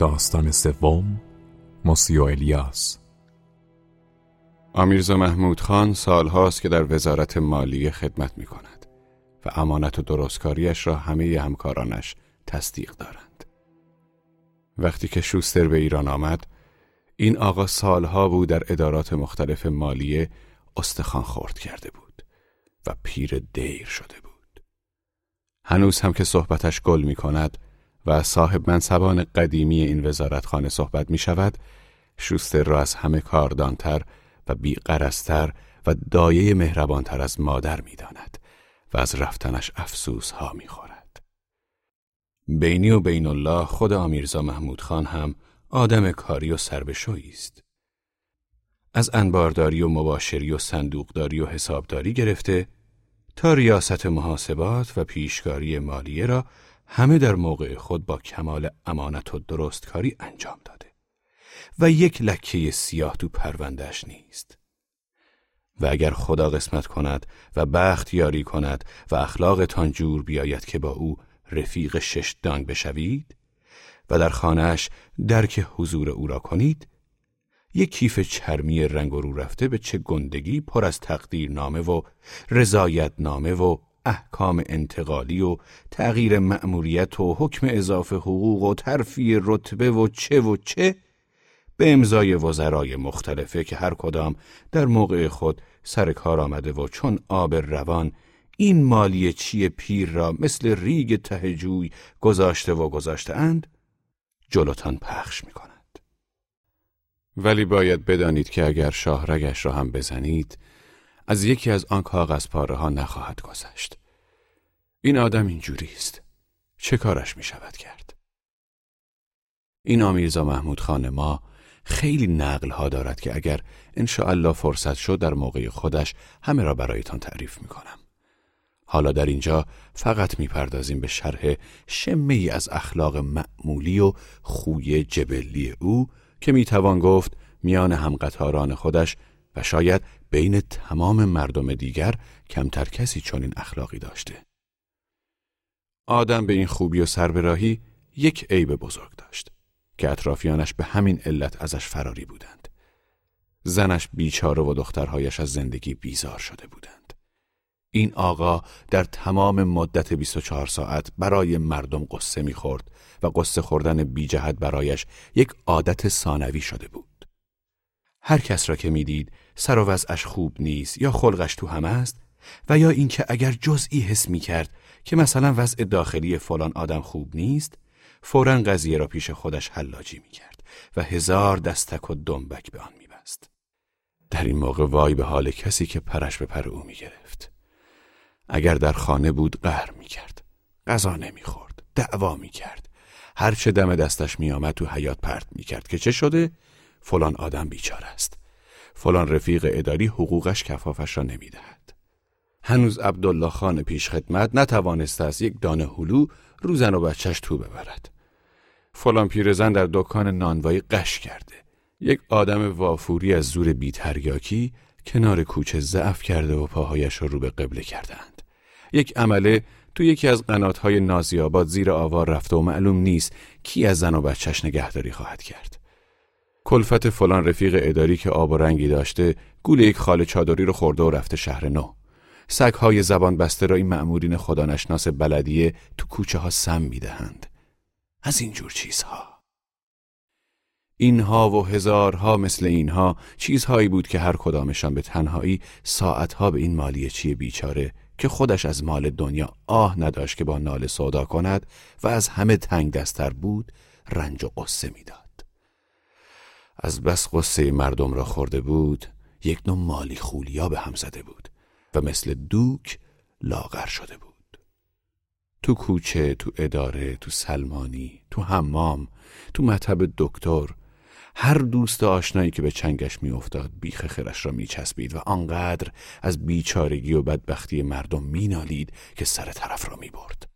داستان سوم، موسی و الیاس. آمیرزا محمود خان سالهاست که در وزارت مالیه خدمت می کند و امانت و درستکاریش را همه همکارانش تصدیق دارند. وقتی که شوستر به ایران آمد، این آقا سالها بود در ادارات مختلف مالیه استخوان خرد کرده بود و پیر دیر شده بود. هنوز هم که صحبتش گل می کند و صاحب منصبان قدیمی این وزارتخانه صحبت می شود، شوستر را از همه کاردانتر و بی‌غرض‌تر و دایه مهربانتر از مادر می داند و از رفتنش افسوس ها می خورد. بینی و بین الله خود آمیرزا محمود خان هم آدم کاری و سربشویی است. از انبارداری و مباشری و صندوقداری و حسابداری گرفته تا ریاست محاسبات و پیشکاری مالیه را همه در موقع خود با کمال امانت و درستکاری انجام داده و یک لکه سیاه تو پرونده‌اش نیست. و اگر خدا قسمت کند و بخت یاری کند و اخلاقتان جور بیاید که با او رفیق 6 دانگ بشوید و در خانه‌اش درک حضور او را کنید، یک کیف چرمی رنگ رو رفته به چه گندگی پر از تقدیرنامه و رضایتنامه و احکام انتقالی و تغییر مأموریت و حکم اضافه حقوق و ترفیع رتبه و چه به امضای وزرای مختلفه که هر کدام در موقع خود سر کار آمده و چون آب روان این مالیه چی پیر را مثل ریگ ته جوی گذاشته اند جلوتان پخش می کند. ولی باید بدانید که اگر شاهرگش را هم بزنید از یکی از آن کاغذ پاره ها نخواهد گذشت. این آدم اینجوری است. چه کارش می شود کرد؟ این آمیرزا محمود خان ما خیلی نقل ها دارد که اگر انشاءالله فرصت شد در موقع خودش همه را برایتان تعریف می کنم. حالا در اینجا فقط می پردازیم به شرح شمه ای از اخلاق معمولی و خوی جبلی او که می توان گفت میان همقطاران خودش و شاید بین تمام مردم دیگر کمتر کسی چنین اخلاقی داشته. آدم به این خوبی و سربراهی یک عیب بزرگ داشت که اطرافیانش به همین علت ازش فراری بودند. زنش بیچاره و دخترهایش از زندگی بیزار شده بودند. این آقا در تمام مدت 24 ساعت برای مردم قصه می‌خورد و قصه خوردن بی جهت برایش یک عادت ثانوی شده بود. هر کس را که می‌دید سر و وضعش خوب نیست یا خلقش تو هم است و یا اینکه اگر جزئی حس می‌کرد که مثلا وضع داخلی فلان آدم خوب نیست، فوراً قضیه را پیش خودش حلاجی می‌کرد و 1000 دستک و دنبک به آن می‌بست. در این موقع وای به حال کسی که پرش به پر او می‌گرفت. اگر در خانه بود قهر می‌کرد، غذا نمی‌خورد، دعوا می‌کرد. هر چه دم دستش می‌آمد تو حیاط پرت می‌کرد که چه شده؟ فلان آدم بیچاره است. فلان رفیق اداری حقوقش کفافش را نمی‌دهد. هنوز عبدالله خان پیش خدمت نتوانسته از یک دانه هلو رو زن و بچهش تو ببرد. فلان پیرزن در دکان نانوایی قش کرده. یک آدم وافوری از زور بی‌تریاکی کنار کوچه ضعف کرده و پاهایش را رو به قبله کردند. یک عمله تو یکی از قنات‌های نازی‌آباد زیر آوار رفته و معلوم نیست کی از زن و بچهش نگهداری خواهد کرد. کلفت فلان رفیق اداری که آب و رنگی داشته گول یک خال چادری رو خورده و رفته شهر نو. سگ‌های زبان بسته را این مأمورین خدا نشناس بلدیه تو کوچه ها سم می‌دهند. از این جور چیزها. اینها و هزارها مثل اینها چیزهایی بود که هر کدامشان به تنهایی ساعتها به این مالیچی بیچاره که خودش از مال دنیا آه نداشت که با ناله سودا کند و از همه تنگ دستر بود رنج و قصه میداد. از بس قصه مردم را خورده بود یک نوع مالی خولیا به هم زده بود و مثل دوک لاغر شده بود. تو کوچه، تو اداره، تو سلمانی، تو حمام، تو مطب دکتر، هر دوست آشنایی که به چنگش می افتاد بیخ خرش را می چسبید و آنقدر از بیچارگی و بدبختی مردم می نالید که سر طرف را می برد.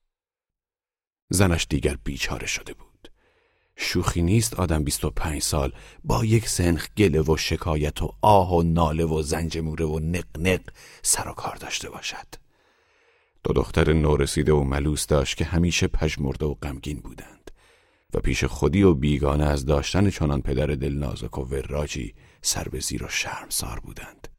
زنش دیگر بیچاره شده بود. شوخی نیست آدم 25 سال با یک سنخ گله و شکایت و آه و ناله و زنجموره و نق سر و کار داشته باشد. 2 دختر نورسیده و ملوس داشت که همیشه پژمرده و غمگین بودند. و پیش خودی و بیگانه از داشتن چنان پدر دلنازک و وراجی سر به زیر و شرمسار بودند.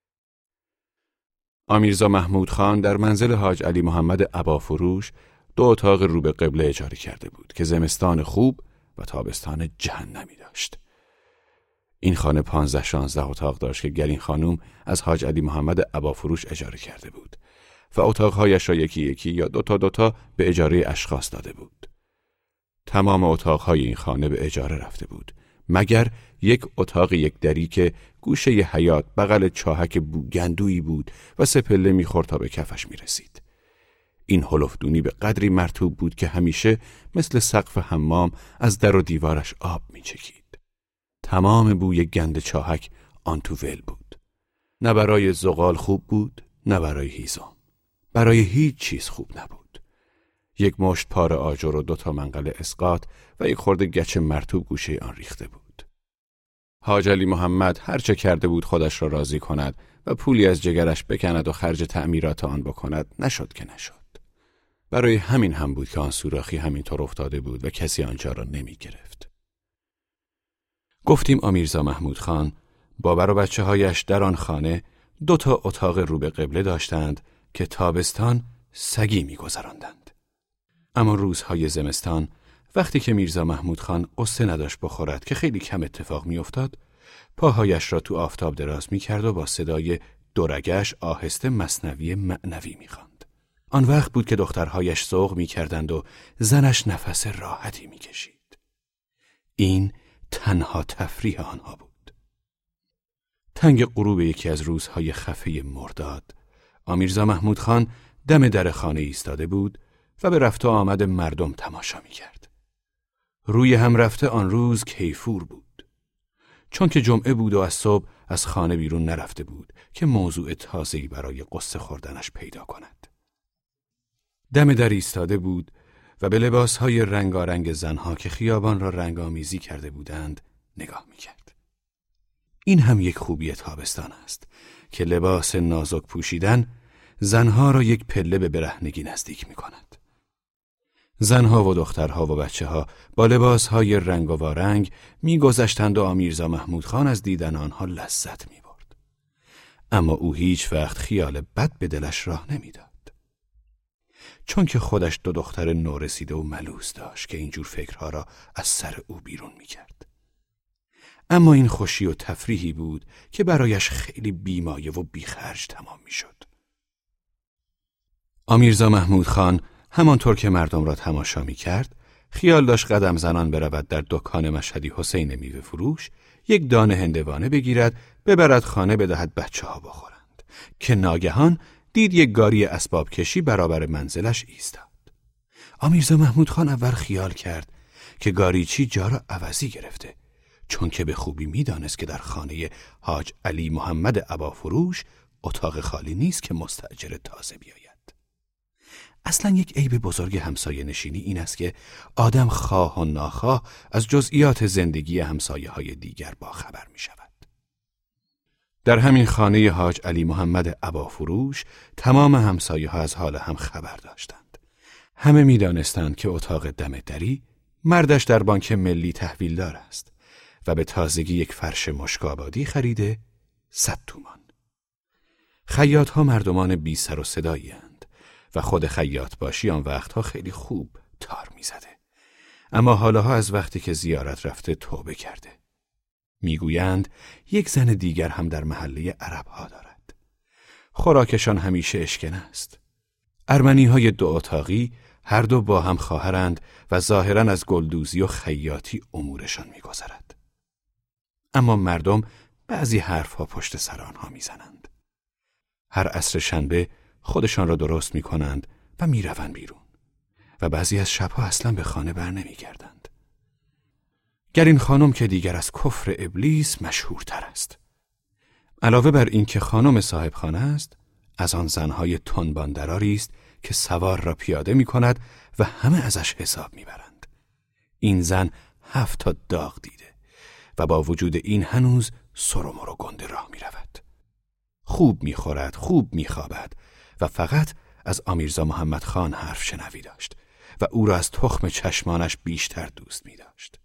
آمیرزا محمود خان در منزل حاج علی محمد ابافروش 2 اتاق رو به قبله اجاره کرده بود که زمستان خوب و تابستان جهنمی داشت. این خانه 15-16 اتاق داشت که گرین خانوم از حاج علی محمد ابافروش اجاره کرده بود و اتاقهایش را یکی یکی یا 2 به اجاره اشخاص داده بود. تمام اتاقهای این خانه به اجاره رفته بود مگر یک اتاق یک دری که گوشه ی حیاط بغل چاهک بوگندویی بود و 3 پله میخورد تا به کفش میرسید. این هلفدونی به قدری مرطوب بود که همیشه مثل سقف حمام از در و دیوارش آب میچکید. تمام بوی گند چاهک آن تو ول بود. نه برای زغال خوب بود، نه برای هیزم. برای هیچ چیز خوب نبود. یک مشت پاره آجر و 2 منقل اسقاط و یک خورده گچ مرطوب گوشه آن ریخته بود. حاج علی محمد هرچه کرده بود خودش را راضی کند و پولی از جگرش بکند و خرج تعمیرات آن بکند، نشد که نشد. برای همین هم بود که آن سوراخی همینطور افتاده بود و کسی آنجا را نمی گرفت. گفتیم آمیرزا محمود خان بابر و بچه هایش در آن خانه 2 اتاق رو به قبله داشتند که تابستان سگی می گذراندند. اما روزهای زمستان وقتی که میرزا محمود خان قصه نداشت بخورد که خیلی کم اتفاق می افتاد، پاهایش را تو آفتاب دراز می کرد و با صدای دورگش آهسته مثنوی معنوی می خواند. آن وقت بود که دخترهایش ذوق می کردند و زنش نفس راحتی می کشید. این تنها تفریح آنها بود. تنگ غروب یکی از روزهای خفه مرداد، آمیرزا محمود خان دم در خانه ایستاده بود و به رفت و آمد مردم تماشا می کرد. روی هم رفته آن روز کیفور بود. چون که جمعه بود و از صبح از خانه بیرون نرفته بود که موضوع تازه‌ای برای قصه خوردنش پیدا کند. دم در ایستاده بود و به لباسهای رنگارنگ زنها که خیابان را رنگامیزی کرده بودند نگاه می کرد. این هم یک خوبی تابستان است که لباس نازک پوشیدن زنها را یک پله به برهنگی نزدیک می کند. زنها و دخترها و بچه ها با لباسهای رنگ و وارنگ می گذشتند و آمیرزا محمود خان از دیدن آنها لذت می برد. اما او هیچ وقت خیال بد به دلش راه نمی داد. چون که خودش 2 دختر نورسیده و ملوس داشت که اینجور فکرها را از سر او بیرون می کرد. اما این خوشی و تفریحی بود که برایش خیلی بیمایه و بیخرج تمام می شد. آمیرزا محمود خان همانطور که مردم را تماشا می کرد، خیال داشت قدم زنان برود در دکان مشهدی حسین میوه فروش، یک دانه هندوانه بگیرد، ببرد خانه بدهد بچه ها بخورند، که ناگهان دید یک گاری اسباب کشی برابر منزلش ایستاد. آمیرزا محمود خان اول خیال کرد که گاریچی جا را عوضی گرفته، چون که به خوبی می دانست که در خانه حاج علی محمد ابافروش اتاق خالی نیست که مستأجر تازه بیاید. اصلا یک عیب بزرگ همسایه نشینی این است که آدم خواه و ناخواه از جزئیات زندگی همسایه های دیگر باخبر می شود. در همین خانه حاج علی محمد ابافروش تمام همسایه ها از حال هم خبر داشتند. همه می دانستند که اتاق دم دری مردش در بانک ملی تحویلدار است و به تازگی یک فرش مشک‌آبادی خریده 100 تومان. خیاط ها مردمان بی سر و صدایی اند و خود خیاط باشی آن وقتها خیلی خوب تار می زده. اما حالاها از وقتی که زیارت رفته توبه کرده. میگویند یک زن دیگر هم در محله عرب ها دارد. خوراکشان همیشه اشکن است. ارمنی های 2 اتاقی هر دو با هم خواهرند و ظاهراً از گلدوزی و خیاطی امورشان میگذرد. اما مردم بعضی حرفها پشت سر آنها میزنند. هر عصر شنبه خودشان را درست میکنند و میروند بیرون و بعضی از شبها اصلا به خانه بر نمیگردند. گرین خانم که دیگر از کفر ابلیس مشهورتر است. علاوه بر این که خانم صاحب خانه است، از آن زنهای تنباندراری است که سوار را پیاده می کند و همه ازش حساب می برند. این زن 7 تا داغ دیده و با وجود این هنوز سرمر و گنده راه می رود. خوب می خورد، خوب می خوابد و فقط از آمیرزا محمد خان حرف شنوی داشت و او را از تخم چشمانش بیشتر دوست می داشت.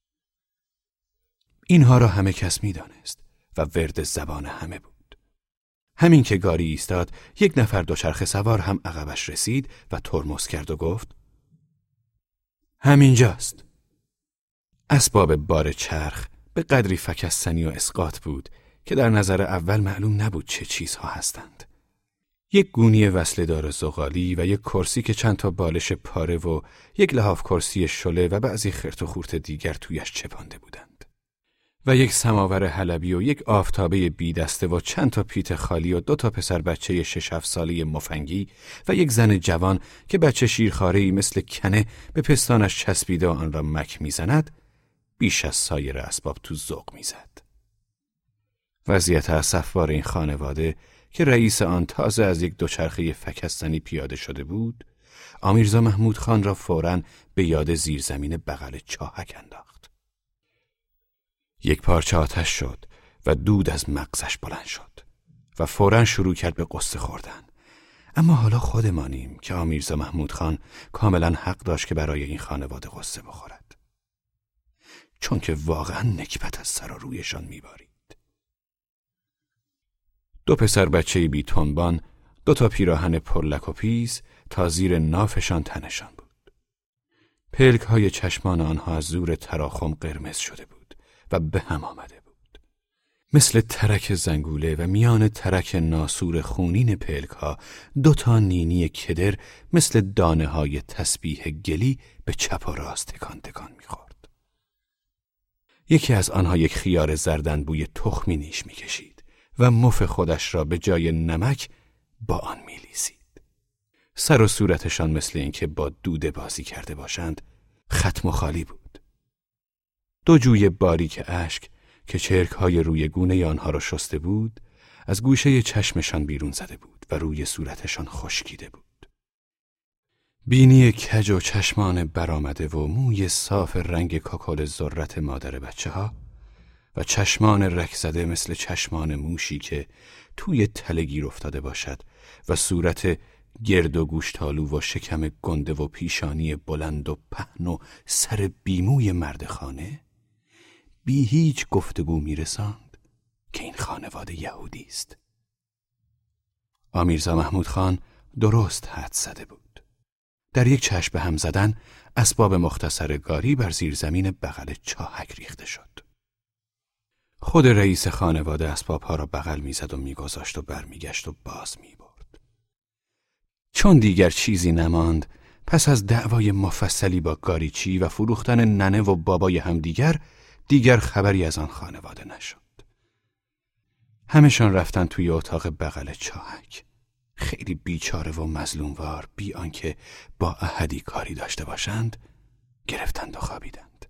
اینها را همه کس می دانست و ورد زبان همه بود. همین که گاری ایستاد، یک نفر دوچرخه سوار هم عقبش رسید و ترمز کرد و گفت: همینجاست. اسباب بار چرخ به قدری فکستنی و اسقاط بود که در نظر اول معلوم نبود چه چیزها هستند. یک گونی وصله‌دار زغالی و یک کرسی که چند تا بالش پاره و یک لحاف کرسی شله و بعضی خرت و خورت دیگر تویش چپانده بودند. و یک سماور حلبی و یک آفتابه بی دسته و چند تا پیت خالی و 2 تا پسر بچه 6-7 ساله مفنگی و یک زن جوان که بچه شیرخواره‌ای مثل کنه به پستانش چسبیده و آن را مک میزند، بیش از سایر اسباب تو ذوق میزد. وضعیت اسفبار این خانواده که رئیس آن تازه از یک دوچرخه فکستنی پیاده شده بود، آمیرزا محمود خان را فوراً به یاد زیرزمین بغل چاهک انداخت. یک پارچه آتش شد و دود از مغزش بلند شد و فوراً شروع کرد به قصه خوردن. اما حالا خودمانیم که آمیرزا محمود خان کاملاً حق داشت که برای این خانواده قصه بخورد، چون که واقعاً نکبت از سر و رویشان میبارید. 2 پسر بچه بی تنبان، 2 تا پیراهن پرلک و پیز تا زیر نافشان تنشان بود. پلک های چشمان آنها از زور تراخم قرمز شده بود و به هم آمده بود. مثل ترک زنگوله و میان ترک ناسور خونین پلک ها 2 تا نینی کدر مثل دانه های تسبیح گلی به چپ و راست تکان تکان می‌خورد. یکی از آنها یک خیار زردنبوی تخمی نیش می‌کشید و مف خودش را به جای نمک با آن می‌لیسید. سر و صورتشان مثل اینکه با دوده بازی کرده باشند ختم و خالی بود. 2 جوی باریک اشک که چرک‌های روی گونه آنها را شسته بود از گوشه چشمشان بیرون زده بود و روی صورتشان خشکیده بود. بینی کج و چشمان برآمده و موی صاف رنگ کاکل ذرت مادر بچه‌ها و چشمان رک زده مثل چشمان موشی که توی تله گیر افتاده باشد و صورت گرد و گوشتالو و شکم گنده و پیشانی بلند و پهن و سر بیموی مرد خانه بی هیچ گفتگو میرساند که این خانواده یهودی است. آمیرزا محمود خان درست حد زده بود. در یک چشم به هم زدن اسباب مختصر گاری بر زیر زمین بغل چاهک ریخته شد. خود رئیس خانواده اسبابها را بغل میزد و میگذاشت و برمیگشت و باز میبرد. چون دیگر چیزی نماند، پس از دعوای مفصلی با گاریچی و فروختن ننه و بابای همدیگر، دیگر خبری از آن خانواده نشد. همشان رفتن توی اتاق بغل چاهک، خیلی بیچاره و مظلوموار، بی آنکه با احدی کاری داشته باشند، گرفتند و خوابیدند.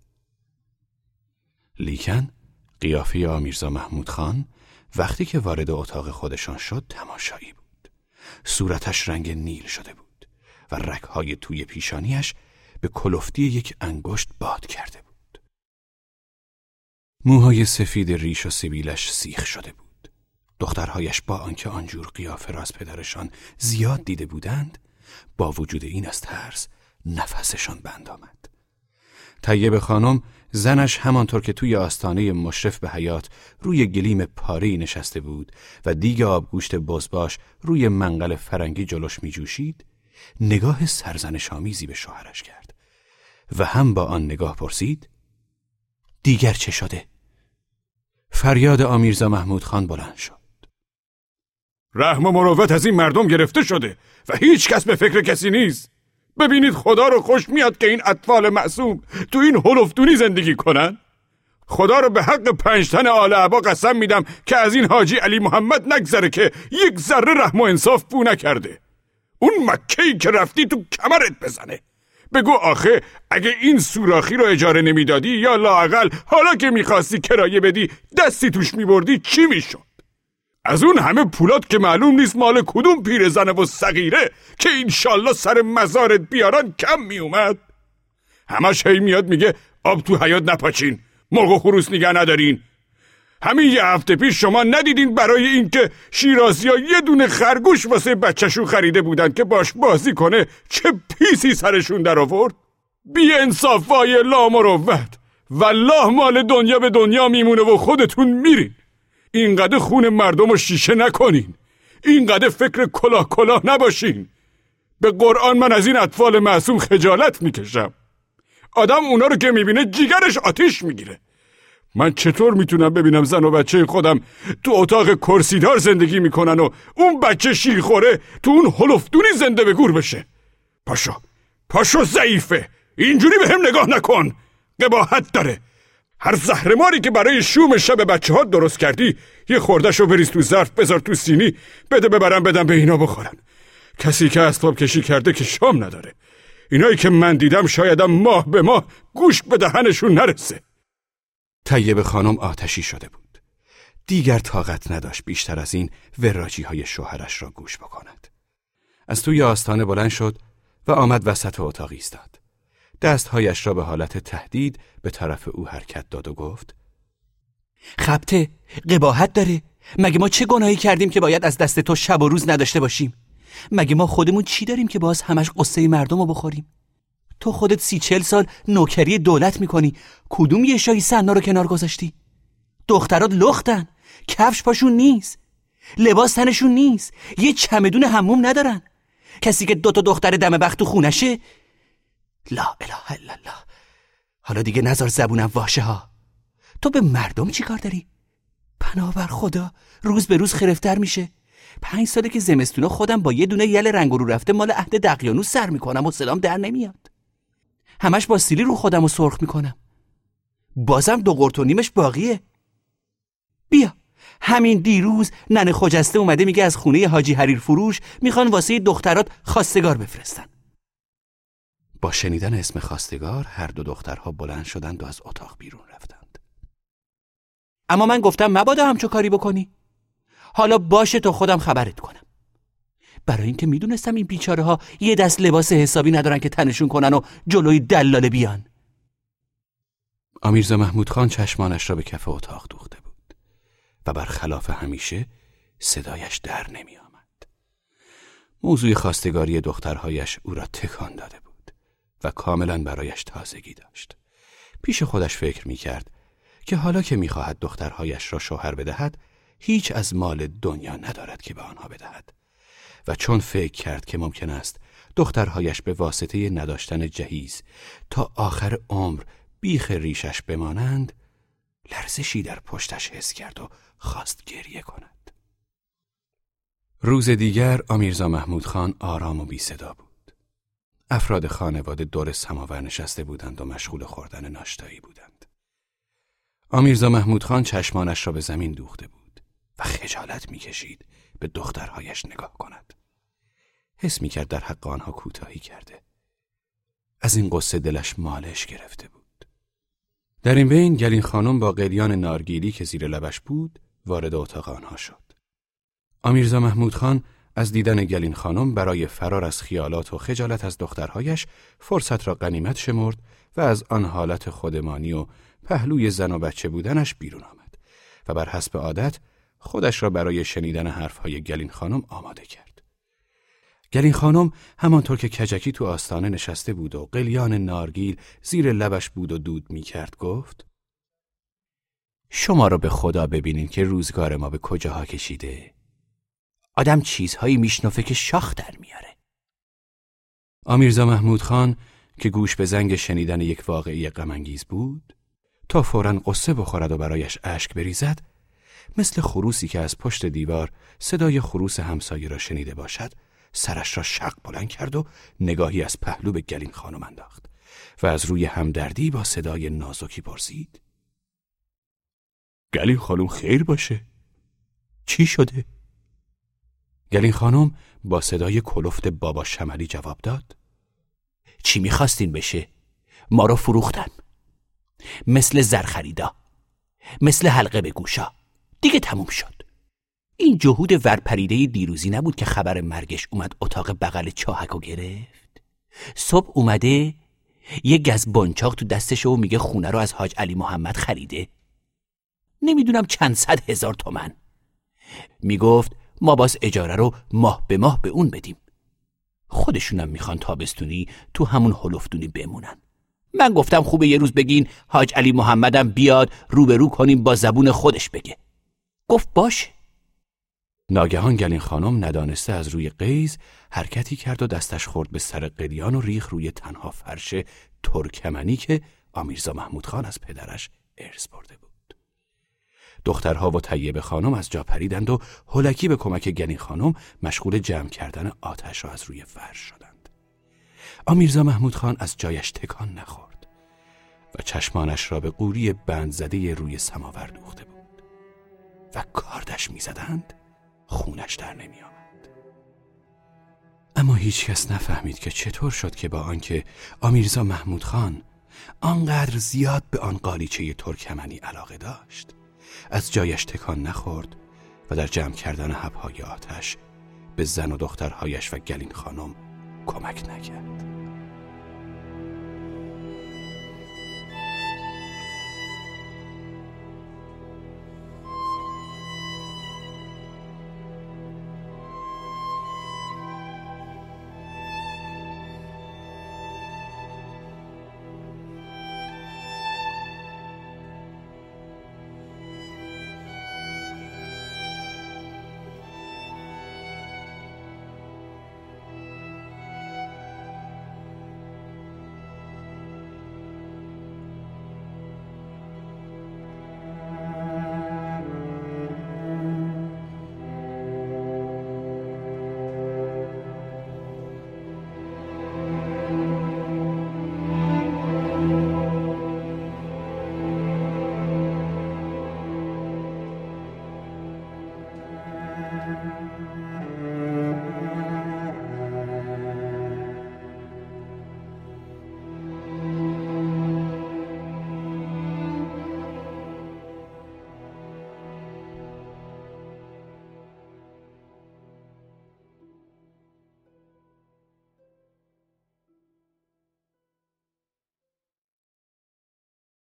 لیکن قیافه آمیرزا محمود خان وقتی که وارد اتاق خودشان شد تماشایی بود. صورتش رنگ نیل شده بود و رگ‌های توی پیشانیش به کلفتی یک انگشت باد کرده بود. موهای سفید ریش و سبیلش سیخ شده بود. دخترهایش با آنکه آنجور قیافه را از پدرشان زیاد دیده بودند، با وجود این از ترس نفسشان بند آمد. طیب خانم، زنش همانطور که توی آستانه مشرف به حیاط روی گلیم پاره‌ای نشسته بود و دیگ آبگوشت بزباش روی منقل فرنگی جلوش می جوشید، نگاه سرزنش‌آمیزی به شوهرش کرد و هم با آن نگاه پرسید: دیگر چه شده؟ فریاد آمیرزا محمود خان بلند شد: رحم و مروت از این مردم گرفته شده و هیچ کس به فکر کسی نیست. ببینید خدا رو خوش میاد که این اطفال معصوم تو این هلفدونی زندگی کنن. خدا رو به حق 5 تن آل عبا قسم میدم که از این حاجی علی محمد نگذره که یک ذره رحم و انصاف بو نکرده. اون مکه‌ای که رفتی تو کمرت بزنه. بگو آخه اگه این سوراخی رو اجاره نمیدادی یا لااقل حالا که میخواستی کرایه بدی دستی توش میبردی چی میشد؟ از اون همه پولات که معلوم نیست مال کدوم پیرزنه و صغیره که انشالله سر مزارت بیارن کم میومد. همش هی میاد میگه آب تو حیاط نپاچین، مرغ و خروس نگه ندارین. همین یه هفته پیش شما ندیدین برای اینکه شیرازی‌ها یه دونه خرگوش واسه بچه‌شون خریده بودن که باش بازی کنه چه پیسی سرشون در آورد؟ بی انصاف وای لامروت، والله مال دنیا به دنیا میمونه و خودتون میرین. اینقدر خون مردم رو شیشه نکنین، اینقدر فکر کلاه نباشین. به قرآن من از این اطفال معصوم خجالت میکشم. آدم اونا رو که میبینه جیگرش آتیش میگیره. من چطور میتونم ببینم زن و بچه خودم تو اتاق کرسیدار زندگی میکنن و اون بچه شیرخوره تو اون هلفدونی زنده به گور بشه؟ پاشو ضعیفه، اینجوری به هم نگاه نکن. قباحت داره. هر زهرماری که برای شوم شب بچه ها درست کردی یه خوردهشو بریز تو ظرف، بذار تو سینی، بده ببرم بدم به اینا بخورن. کسی که اسباب کشی کرده که شام نداره. اینایی که من دیدم شایدم ماه به ماه گوشت به دهنشون نرسه. طیبه خانم آتشی شده بود. دیگر طاقت نداشت بیشتر از این وراجی های شوهرش را گوش بکند. از توی آستانه بلند شد و آمد وسط اتاق ایستاد. دستهایش را به حالت تهدید به طرف او حرکت داد و گفت: خبته، قباحت داره. مگه ما چه گناهی کردیم که باید از دست تو شب و روز نداشته باشیم؟ مگه ما خودمون چی داریم که باز همش قصه مردم رو بخوریم؟ تو خودت 30-40 سال نوکری دولت میکنی، کدوم یه شایی سنا رو کنار گذاشتی؟ دخترات لختن، کفش پاشون نیست، لباس تنشون نیست، یه چمدون حموم ندارن. کسی که 2 دختر دم بخت تو خونشه. لا اله الا الله. حالا دیگه نذار زبونم واشه ها. تو به مردم چی کار داری؟ پناه بر خدا، روز به روز خرفتر میشه. 5 ساله که زمستونا خودم با یه دونه یل رنگ رو رفته مال عهد دقیانوس سر میکنم و سلام در نمیاد. همش با سیلی رو خودم رو سرخ میکنم. بازم 2 قرت و نیمش باقیه. بیا، همین دیروز ننه خجسته اومده میگه از خونه حاجی حریر فروش میخوان واسه دخترات خواستگار بفرستن. با شنیدن اسم خواستگار هر 2 دخترها بلند شدند و از اتاق بیرون رفتند. اما من گفتم مبادا همچو کاری بکنی. حالا باشه تا خودم خبرت کنم. برای اینکه میدونستم این بیچاره ها یه دست لباس حسابی ندارن که تنشون کنن و جلوی دلاله بیان. امیرزا محمود خان چشمانش را به کف اتاق دوخته بود و برخلاف همیشه صدایش در نمی آمد. موضوع خواستگاری دخترهایش او را تکان داده بود و کاملا برایش تازگی داشت. پیش خودش فکر می کرد که حالا که می خواهد دخترهایش را شوهر بدهد هیچ از مال دنیا ندارد که به آنها بدهد و چون فکر کرد که ممکن است دخترهایش به واسطه نداشتن جهیز تا آخر عمر بیخ ریشش بمانند، لرزشی در پشتش حس کرد و خواست گریه کند. روز دیگر امیرزا محمود خان آرام و بی صدا بود. افراد خانواده دور سماور نشسته بودند و مشغول خوردن ناشتایی بودند. امیرزا محمود خان چشمانش را به زمین دوخته بود و خجالت می‌کشید به دخترهایش نگاه کند. حس می‌کرد در حق آنها کوتاهی کرده. از این قصه دلش مالش گرفته بود. در این بین گلین خانم با قلیان نارگیلی که زیر لبش بود وارد اتاق آنها شد. امیرزا محمود خان از دیدن گلین خانم برای فرار از خیالات و خجالت از دخترهایش فرصت را غنیمت شمرد و از آن حالت خودمانی و پهلوی زن و بچه بودنش بیرون آمد و بر حسب عادت خودش را برای شنیدن حرفهای گلین خانم آماده کرد. گلین خانم همانطور که کجکی تو آستانه نشسته بود و قلیان نارگیل زیر لبش بود و دود می کرد گفت: شما را به خدا ببینین که روزگار ما به کجاها کشیده. آدم چیزهایی میشنفه که شاخ در میاره. امیرزا محمود خان که گوش به زنگ شنیدن یک واقعی غم‌انگیز بود تا فوراً قصه بخورد و برایش اشک بریزد، مثل خروسی که از پشت دیوار صدای خروس همسایه را شنیده باشد سرش را شق بلند کرد و نگاهی از پهلو به گلین خانم انداخت و از روی همدردی با صدای نازکی پرسید: گلین خانم خیر باشه؟ چی شده؟ گلین خانم با صدای کلفت بابا شملی جواب داد: چی میخواستین بشه؟ ما رو فروختن، مثل زرخریدا، مثل حلقه به گوشا. دیگه تموم شد. این جهود ورپریده دیروزی نبود که خبر مرگش اومد اتاق بغل چاهکو گرفت. صبح اومده یه گز بانچاق تو دستشه و میگه خونه رو از حاج علی محمد خریده. نمیدونم چند صد هزار تومن. میگفت ما باز اجاره رو ماه به ماه به اون بدیم. خودشونم میخوان تابستونی تو همون هلفدونی بمونن. من گفتم خوبه یه روز بگین حاج علی محمدم بیاد روبرو کنیم با زبون خودش بگه. گفت باشه. ناگهان گلین خانم ندانسته از روی قیز حرکتی کرد و دستش خورد به سر قلیان و ریخ روی تنها فرش ترکمنی که آمیرزا محمود خان از پدرش ارث برده بود. دخترها و طیبه خانم از جا پریدند و هولکی به کمک گلین خانم مشغول جمع کردن آتش را از روی فرش شدند. آمیرزا محمود خان از جایش تکان نخورد و چشمانش را به قوری بند زده روی سماور دوخته بود و کاردش می‌زدند خونش در نمی آمد. اما هیچ کس نفهمید که چطور شد که با آنکه آمیرزا محمود خان آنقدر زیاد به آن قالیچه ترکمنی علاقه داشت از جایش تکان نخورد و در جمع کردن حبهای آتش به زن و دخترهایش و گلین خانم کمک نکرد.